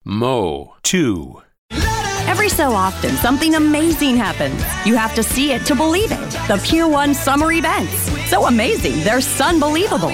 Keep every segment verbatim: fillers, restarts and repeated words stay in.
Mow. two. Every so often, something amazing happens. You have to see it to believe it. The Pier one summer events. So amazing, they're sunbelievable.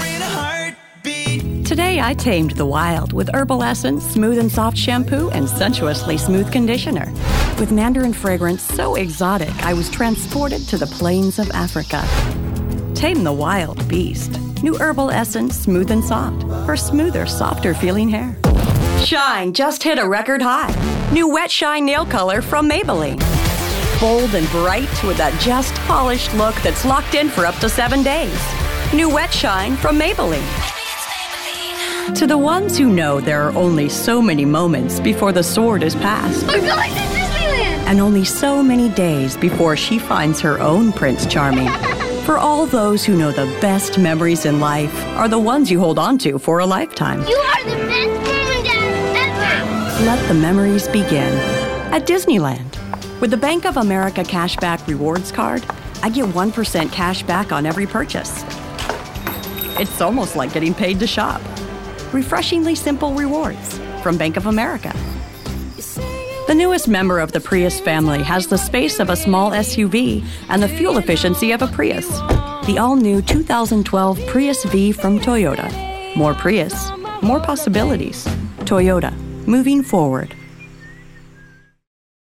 Today, I tamed the wild with Herbal Essence Smooth and Soft Shampoo and Sensuously Smooth Conditioner. With Mandarin fragrance so exotic, I was transported to the plains of Africa. Tame the wild beast. New Herbal Essence Smooth and Soft for smoother, softer feeling hair. Shine just hit a record high. New Wet Shine nail color from Maybelline. Bold and bright with that just polished look that's locked in for up to seven days. New Wet Shine from Maybelline. To the ones who know there are only so many moments before the sword is passed. We're going to Disneyland! And only so many days before she finds her own Prince Charming. For all those who know the best memories in life are the ones you hold on to for a lifetime. You are the best mom and dad ever! Let the memories begin at Disneyland. With the Bank of America Cashback Rewards Card, I get one percent cash back on every purchase. It's almost like getting paid to shop. Refreshingly simple rewards from Bank of America. The newest member of the Prius family has the space of a small S U V and the fuel efficiency of a Prius. The all-new two thousand twelve Prius V from Toyota. More Prius, more possibilities. Toyota, moving forward.